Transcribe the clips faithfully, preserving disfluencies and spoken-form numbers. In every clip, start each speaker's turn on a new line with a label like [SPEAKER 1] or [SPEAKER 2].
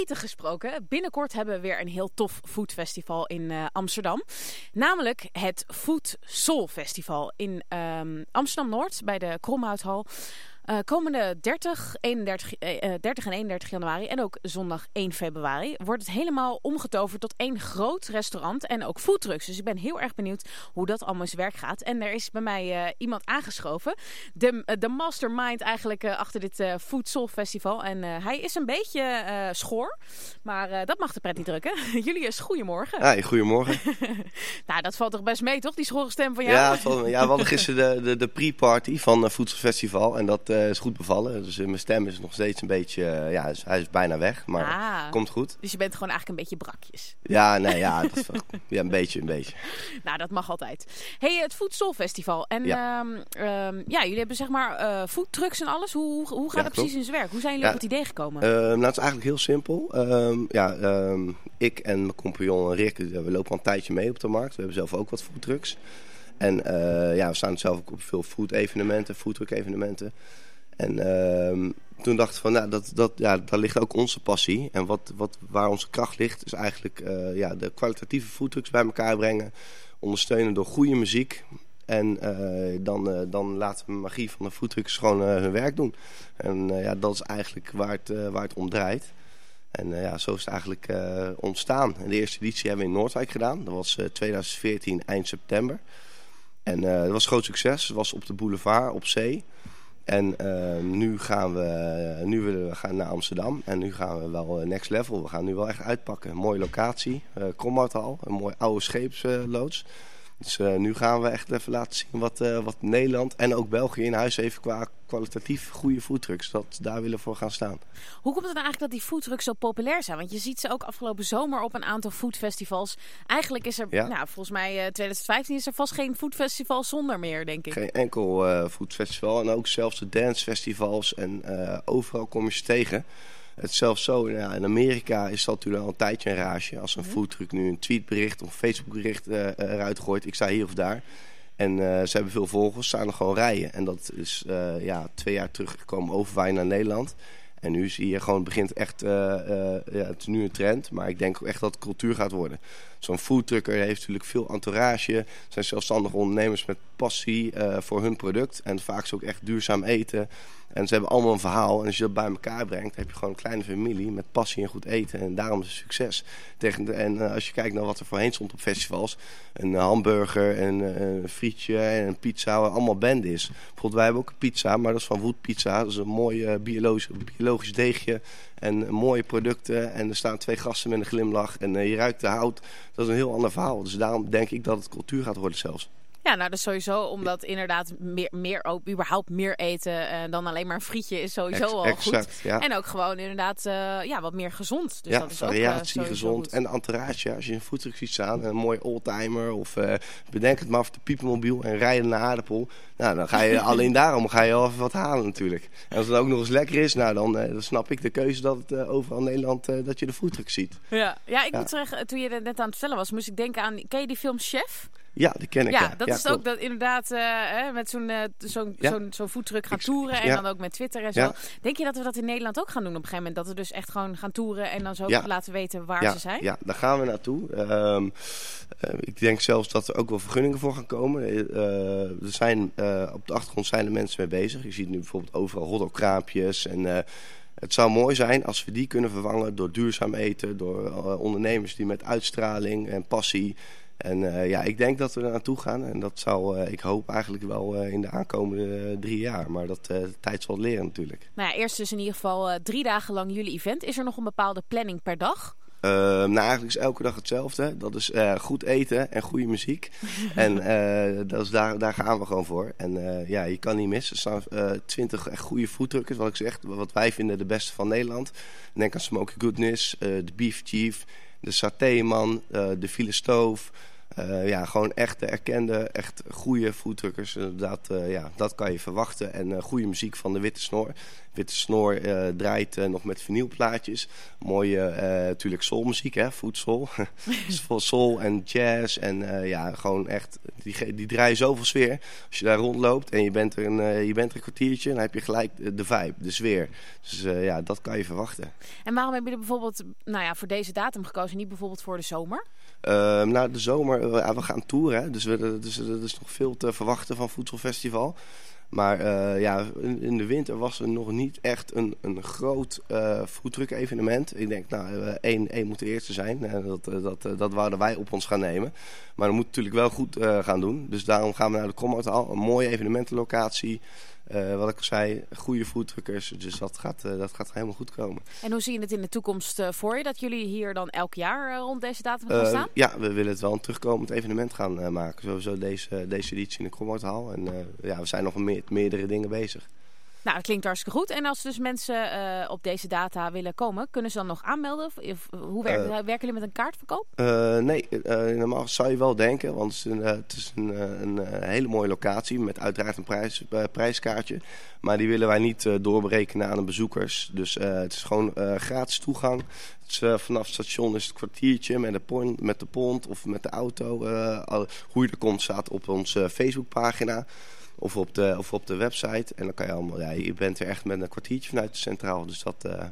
[SPEAKER 1] Eten gesproken. Binnenkort hebben we weer een heel tof foodfestival in uh, Amsterdam. Namelijk het Food Soul Festival in um, Amsterdam-Noord bij de Kromhouthal. Uh, komende dertig, eenendertig, uh, dertig en eenendertig januari en ook zondag één februari wordt het helemaal omgetoverd tot één groot restaurant en ook foodtrucks. Dus ik ben heel erg benieuwd hoe dat allemaal in zijn werk gaat. En er is bij mij uh, iemand aangeschoven, de, uh, de mastermind eigenlijk uh, achter dit uh, Food Soul Festival. En uh, hij is een beetje uh, schoor, maar uh, dat mag de pret niet drukken. Julius, goedemorgen.
[SPEAKER 2] Hey, goedemorgen.
[SPEAKER 1] Nou, dat valt toch best mee, toch? Die schorre stem van jou?
[SPEAKER 2] Ja, valt, ja we hadden gisteren de, de, de pre-party van het Food Soul Festival en dat uh, is goed bevallen. Dus uh, mijn stem is nog steeds een beetje, uh, ja, hij is bijna weg, maar
[SPEAKER 1] ah,
[SPEAKER 2] komt goed.
[SPEAKER 1] Dus je bent gewoon eigenlijk een beetje brakjes.
[SPEAKER 2] Ja, nee, ja, dat, ja een beetje, een beetje.
[SPEAKER 1] Nou, dat mag altijd. Hey, het Food Soul Festival. En ja, um, um, ja jullie hebben zeg maar uh, foodtrucks en alles. Hoe, hoe, hoe gaat
[SPEAKER 2] ja,
[SPEAKER 1] het precies in zijn werk? Hoe zijn jullie
[SPEAKER 2] ja,
[SPEAKER 1] op het idee gekomen?
[SPEAKER 2] Uh, nou, het is eigenlijk heel simpel. Um, ja, um, ik en mijn compagnon Rick, we lopen al een tijdje mee op de markt. We hebben zelf ook wat foodtrucks. En uh, ja, we staan zelf ook op veel food evenementen, foodtruck evenementen. En uh, toen dachten we van, nou, dat, dat, ja, daar ligt ook onze passie. En wat, wat, waar onze kracht ligt, is eigenlijk uh, ja, de kwalitatieve foodtrucks bij elkaar brengen. Ondersteunen door goede muziek. En uh, dan, uh, dan laten we de magie van de foodtrucks gewoon uh, hun werk doen. En uh, ja, dat is eigenlijk waar het, uh, waar het om draait. En uh, ja, zo is het eigenlijk uh, ontstaan. En de eerste editie hebben we in Noordwijk gedaan. Dat was uh, twintig veertien, eind september. En uh, dat was een groot succes. Het was op de boulevard, op zee. En uh, nu gaan we nu willen we gaan naar Amsterdam. En nu gaan we wel next level. We gaan nu wel echt uitpakken. Een mooie locatie. Uh, Kromhouthal. Een mooi oude scheepsloods. Uh, dus uh, nu gaan we echt even laten zien wat, uh, wat Nederland en ook België in huis heeft qua kwalitatief goede foodtrucks. Dat, daar willen we voor gaan staan.
[SPEAKER 1] Hoe komt het nou eigenlijk dat die foodtrucks zo populair zijn? Want je ziet ze ook afgelopen zomer op een aantal foodfestivals. Eigenlijk is er, ja. nou, volgens mij uh, twintig vijftien is er vast geen foodfestival zonder meer, denk ik.
[SPEAKER 2] Geen enkel uh, foodfestival. En ook zelfs de dancefestivals. En uh, overal kom je ze tegen. Het zelfs zo, ja, in Amerika is dat natuurlijk al een tijdje een rage. Als een foodtruck nu een tweetbericht of een Facebookbericht uh, eruit gooit. Ik sta hier of daar. En uh, ze hebben veel volgers, staan er gewoon rijen. En dat is uh, ja, twee jaar teruggekomen overwaaien naar Nederland. En nu zie je gewoon, begint echt, uh, uh, ja, het is nu een trend. Maar ik denk ook echt dat het cultuur gaat worden. Zo'n foodtrucker heeft natuurlijk veel entourage. Er zijn zelfstandige ondernemers met passie uh, voor hun product. En vaak is ook echt duurzaam eten. En ze hebben allemaal een verhaal. En als je dat bij elkaar brengt, heb je gewoon een kleine familie met passie en goed eten. En daarom is het succes. Tegen de, en uh, als je kijkt naar wat er voorheen stond op festivals. Een hamburger, een, een frietje en een pizza, waar allemaal band is. Bijvoorbeeld wij hebben ook een pizza, maar dat is van Wood Pizza. Dat is een mooi uh, biologisch, biologisch deegje. En mooie producten. En er staan twee gasten met een glimlach. En uh, je ruikt de hout. Dat is een heel ander verhaal. Dus daarom denk ik dat het cultuur gaat worden zelfs.
[SPEAKER 1] Ja, nou dat is sowieso omdat inderdaad meer, meer ook überhaupt meer eten uh, dan alleen maar een frietje is sowieso Ex- al
[SPEAKER 2] exact,
[SPEAKER 1] goed. Ja. En ook gewoon inderdaad uh, ja, wat meer gezond. Dus
[SPEAKER 2] ja,
[SPEAKER 1] dat is
[SPEAKER 2] variatie,
[SPEAKER 1] ook, uh,
[SPEAKER 2] gezond.
[SPEAKER 1] goed.
[SPEAKER 2] En de entourage, als je een foodtruck ziet staan, een mooi oldtimer of uh, bedenk het maar of de piepenmobiel en rijden naar Aardappel. Nou, dan ga je alleen daarom ga je al even wat halen natuurlijk. En als het ook nog eens lekker is, nou dan, uh, dan snap ik de keuze dat het uh, overal in Nederland uh, dat je de foodtruck ziet.
[SPEAKER 1] Ja, ja ik
[SPEAKER 2] ja.
[SPEAKER 1] moet zeggen, toen je er net aan het vertellen was, moest ik denken aan, ken je die film Chef?
[SPEAKER 2] Ja, die ken ik.
[SPEAKER 1] Ja,
[SPEAKER 2] ja.
[SPEAKER 1] dat
[SPEAKER 2] ja,
[SPEAKER 1] is
[SPEAKER 2] klopt.
[SPEAKER 1] ook dat inderdaad uh, hè, met zo'n uh, zo'n
[SPEAKER 2] ja.
[SPEAKER 1] zo'n zo'n foodtruck gaan toeren en
[SPEAKER 2] ja.
[SPEAKER 1] dan ook met Twitter en zo. Ja. Denk je dat we dat in Nederland ook gaan doen op een gegeven moment? Dat we dus echt gewoon gaan toeren en dan zo
[SPEAKER 2] ja.
[SPEAKER 1] laten weten waar
[SPEAKER 2] ja.
[SPEAKER 1] ze zijn?
[SPEAKER 2] Ja, daar gaan we naartoe. Um, uh, ik denk zelfs dat er ook wel vergunningen voor gaan komen. Uh, er zijn, uh, op de achtergrond zijn er mensen mee bezig. Je ziet nu bijvoorbeeld overal hotdogkraampjes en... Uh, Het zou mooi zijn als we die kunnen vervangen door duurzaam eten, door uh, ondernemers die met uitstraling en passie. En uh, ja, ik denk dat we er naartoe gaan. En dat zou, uh, ik hoop eigenlijk wel uh, in de aankomende uh, drie jaar. Maar dat uh, de tijd zal het leren natuurlijk.
[SPEAKER 1] Nou ja, eerst dus in ieder geval uh, drie dagen lang jullie event. Is er nog een bepaalde planning per dag?
[SPEAKER 2] Uh, nou, eigenlijk is elke dag hetzelfde. Dat is uh, goed eten en goede muziek. en uh, dat is daar, daar gaan we gewoon voor. En uh, ja, je kan niet missen. Er staan uh, twintig echt goede foodtruckers, wat ik zeg. Wat wij vinden de beste van Nederland. Denk aan Smoky Goodness, uh, de Beef Chief, de Satéman, uh, de File Stoof. Uh, ja, gewoon echt erkende, echt goede foodtruckers. Uh, dat, uh, ja, dat kan je verwachten. En uh, goede muziek van de Witte Snor. Witte Snor uh, draait uh, nog met vinylplaatjes. Mooie, uh, natuurlijk soulmuziek, hè, food soul. Soul en jazz en uh, ja, gewoon echt, die, die draaien zoveel sfeer. Als je daar rondloopt en je bent er een, uh, je bent er een kwartiertje, dan heb je gelijk de vibe, de sfeer. Dus uh, ja, dat kan je verwachten.
[SPEAKER 1] En waarom heb je er bijvoorbeeld, nou ja, voor deze datum gekozen, niet bijvoorbeeld voor de zomer?
[SPEAKER 2] Uh, nou, de zomer, uh, we gaan toeren, hè, dus er dus, is nog veel te verwachten van Voedselfestival. Maar uh, ja, in, in de winter was er nog niet echt een, een groot uh, foodtruck evenement. Ik denk, nou, uh, één, één moet de eerste zijn. Uh, dat, uh, dat, uh, dat wouden wij op ons gaan nemen. Maar dat moet natuurlijk wel goed uh, gaan doen. Dus daarom gaan we naar de Kromhoutaal. Een mooie evenementenlocatie. Uh, wat ik al zei, goede foodtruckers. Dus dat gaat, uh, dat gaat helemaal goed komen.
[SPEAKER 1] En hoe zie je het in de toekomst uh, voor je? Dat jullie hier dan elk jaar uh, rond deze datum gaan
[SPEAKER 2] uh,
[SPEAKER 1] staan?
[SPEAKER 2] Ja, we willen het wel een terugkomend evenement gaan uh, maken. Sowieso deze, deze editie in de Kromhoutaal. En uh, ja, we zijn nog met meerdere dingen bezig.
[SPEAKER 1] Nou, dat klinkt hartstikke goed. En als dus mensen uh, op deze data willen komen, kunnen ze dan nog aanmelden? Of, of hoe werken, uh, werken jullie met een kaartverkoop?
[SPEAKER 2] Uh, nee, uh, normaal zou je wel denken, want het is een, uh, het is een, uh, een uh, hele mooie locatie met uiteraard een prijs, uh, prijskaartje. Maar die willen wij niet uh, doorberekenen aan de bezoekers. Dus uh, het is gewoon uh, gratis toegang. Het is, uh, vanaf het station is het kwartiertje met de pont, met de pont of met de auto. Uh, al, hoe je er komt staat op onze Facebookpagina. Of op, de, of op de website. En dan kan je allemaal, ja, je bent er echt met een kwartiertje vanuit de centraal. Dus dat, uh,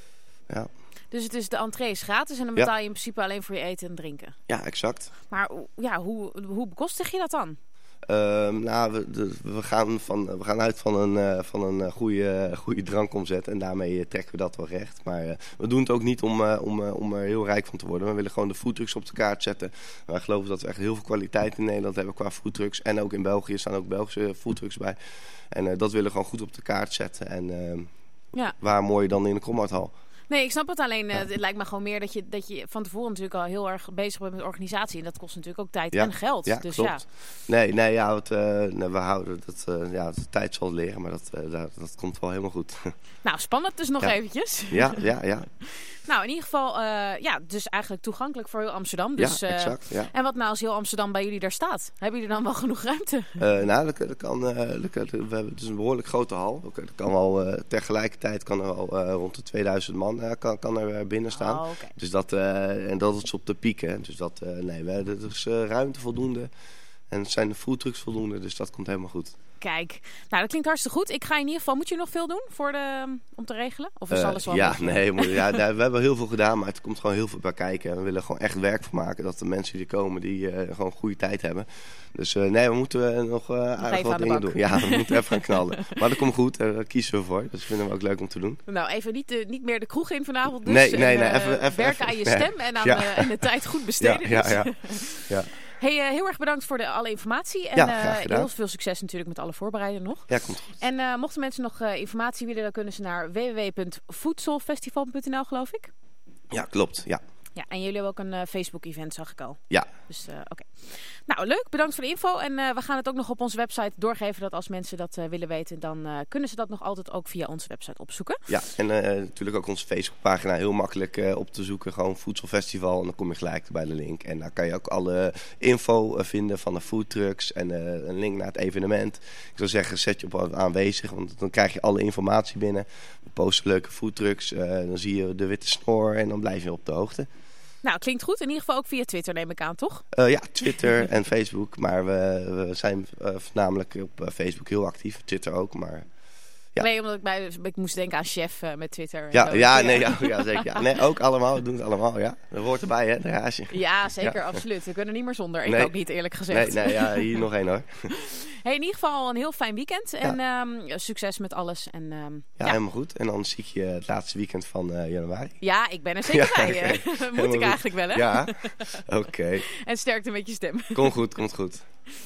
[SPEAKER 2] ja.
[SPEAKER 1] Dus het is, de entree is gratis en dan betaal je in principe alleen voor je eten en drinken?
[SPEAKER 2] Ja, exact.
[SPEAKER 1] Maar ja, hoe, hoe bekostig je dat dan?
[SPEAKER 2] Uh, nou, we, de, we, gaan van, we gaan uit van een, uh, van een uh, goede, goede drankomzet en daarmee uh, trekken we dat wel recht. Maar uh, we doen het ook niet om, uh, om, uh, om er heel rijk van te worden. We willen gewoon de foodtrucks op de kaart zetten. Wij geloven dat we echt heel veel kwaliteit in Nederland hebben qua foodtrucks. En ook in België staan ook Belgische foodtrucks bij. En uh, dat willen we gewoon goed op de kaart zetten. En uh, ja. Waar mooi dan in de Kromhoutaal.
[SPEAKER 1] Nee, ik snap het alleen. Uh, het lijkt me gewoon meer dat je, dat je van tevoren natuurlijk al heel erg bezig bent met organisatie. En dat kost natuurlijk ook tijd ja. en geld.
[SPEAKER 2] Ja,
[SPEAKER 1] dus
[SPEAKER 2] klopt.
[SPEAKER 1] Ja.
[SPEAKER 2] Nee, nee, ja, wat, uh, nee, we houden dat. Uh, ja, de tijd zal het leren, maar dat, uh, dat, dat komt wel helemaal goed.
[SPEAKER 1] Nou, spannend dus nog
[SPEAKER 2] ja.
[SPEAKER 1] eventjes.
[SPEAKER 2] Ja, ja, ja.
[SPEAKER 1] Nou, in ieder geval, uh, ja, dus eigenlijk toegankelijk voor heel Amsterdam. Dus,
[SPEAKER 2] ja, exact. Ja.
[SPEAKER 1] Uh, en wat nou als heel Amsterdam bij jullie daar staat? Hebben jullie dan wel genoeg ruimte?
[SPEAKER 2] Uh, nou, dat, dat kan, uh, dat, we hebben dus een behoorlijk grote hal. Dat kan wel, uh, tegelijkertijd kan er al uh, rond de tweeduizend man uh, kan, kan er binnen staan.
[SPEAKER 1] Oh, okay.
[SPEAKER 2] Dus dat, uh, en dat is op de piek. Hè. Dus dat, uh, nee, we hebben dus uh, ruimte voldoende. En het zijn de foodtrucks voldoende, dus dat komt helemaal goed.
[SPEAKER 1] Kijk, nou dat klinkt hartstikke goed. Ik ga in ieder geval, moet je nog veel doen voor de, om te regelen? Of is uh, alles wel
[SPEAKER 2] Ja, nee, moet, ja, nee, we hebben heel veel gedaan, maar het komt gewoon heel veel bij kijken. We willen gewoon echt werk van maken, dat de mensen die komen, die uh, gewoon een goede tijd hebben. Dus uh, nee, we moeten uh, nog uh, aardig wat dingen doen. Ja, we moeten even gaan knallen. Maar dat komt goed, daar kiezen we voor. Dus vinden we ook leuk om te doen.
[SPEAKER 1] Nou, even niet, uh, niet meer de kroeg in vanavond dus.
[SPEAKER 2] Nee, nee,
[SPEAKER 1] en,
[SPEAKER 2] nee.
[SPEAKER 1] Uh,
[SPEAKER 2] even, even,
[SPEAKER 1] werken
[SPEAKER 2] even,
[SPEAKER 1] aan je
[SPEAKER 2] nee.
[SPEAKER 1] stem en aan
[SPEAKER 2] ja.
[SPEAKER 1] uh, en de tijd goed besteden.
[SPEAKER 2] Ja, ja, ja. ja.
[SPEAKER 1] Hey, uh, heel erg bedankt voor de, alle informatie. En
[SPEAKER 2] ja,
[SPEAKER 1] uh, heel veel succes natuurlijk met alle voorbereidingen nog.
[SPEAKER 2] Ja, komt goed.
[SPEAKER 1] En uh, mochten mensen nog uh, informatie willen, dan kunnen ze naar w w w punt voedselfestival punt n l, geloof ik.
[SPEAKER 2] Ja, klopt. Ja.
[SPEAKER 1] Ja, en jullie hebben ook een uh, Facebook-event, zag ik al.
[SPEAKER 2] Ja.
[SPEAKER 1] Dus, uh, oké. Okay. Nou, leuk. Bedankt voor de info. En uh, we gaan het ook nog op onze website doorgeven. Dat als mensen dat uh, willen weten, dan uh, kunnen ze dat nog altijd ook via onze website opzoeken.
[SPEAKER 2] Ja, en uh, natuurlijk ook onze Facebookpagina heel makkelijk uh, op te zoeken. Gewoon Voedselfestival. En dan kom je gelijk bij de link. En daar kan je ook alle info uh, vinden van de foodtrucks. En uh, een link naar het evenement. Ik zou zeggen, zet je op aanwezig. Want dan krijg je alle informatie binnen. We posten leuke foodtrucks. Uh, dan zie je de Witte Snor. En dan blijf je op de hoogte.
[SPEAKER 1] Nou, klinkt goed. In ieder geval ook via Twitter neem ik aan, toch?
[SPEAKER 2] Uh, ja, Twitter en Facebook. Maar we, we zijn uh, voornamelijk op uh, Facebook heel actief. Twitter ook, maar... Ja.
[SPEAKER 1] Nee, omdat ik, bij, ik moest denken aan chef uh, met Twitter.
[SPEAKER 2] Ja,
[SPEAKER 1] en
[SPEAKER 2] ja,
[SPEAKER 1] ja.
[SPEAKER 2] nee, ja, ja, zeker. Ja. Nee, ook allemaal. We doen het allemaal, ja. Dat hoort erbij, hè, de garage.
[SPEAKER 1] Ja, zeker, ja. Absoluut. We kunnen niet meer zonder. Ik nee. ook niet, eerlijk gezegd.
[SPEAKER 2] Nee, nee, ja, hier nog één, hoor.
[SPEAKER 1] Hey, in ieder geval een heel fijn weekend. En ja. um, succes met alles. En, um,
[SPEAKER 2] ja, ja, helemaal goed. En dan zie ik je het laatste weekend van uh, januari.
[SPEAKER 1] Ja, ik ben er zeker ja, bij. Okay. Moet helemaal ik goed. Eigenlijk wel, hè?
[SPEAKER 2] Ja, oké. Okay.
[SPEAKER 1] En sterkte met je stem.
[SPEAKER 2] Komt goed, komt goed.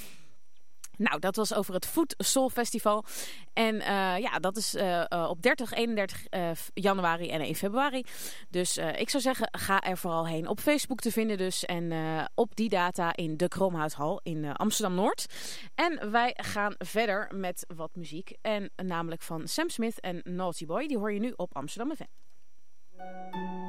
[SPEAKER 1] Nou, dat was over het Food Soul Festival. En uh, ja, dat is uh, uh, op dertig, eenendertig uh, januari en één februari. Dus uh, ik zou zeggen, ga er vooral heen. Op Facebook te vinden dus. En uh, op die data in de Kromhouthal in uh, Amsterdam-Noord. En wij gaan verder met wat muziek. En namelijk van Sam Smith en Naughty Boy. Die hoor je nu op Amsterdam F M.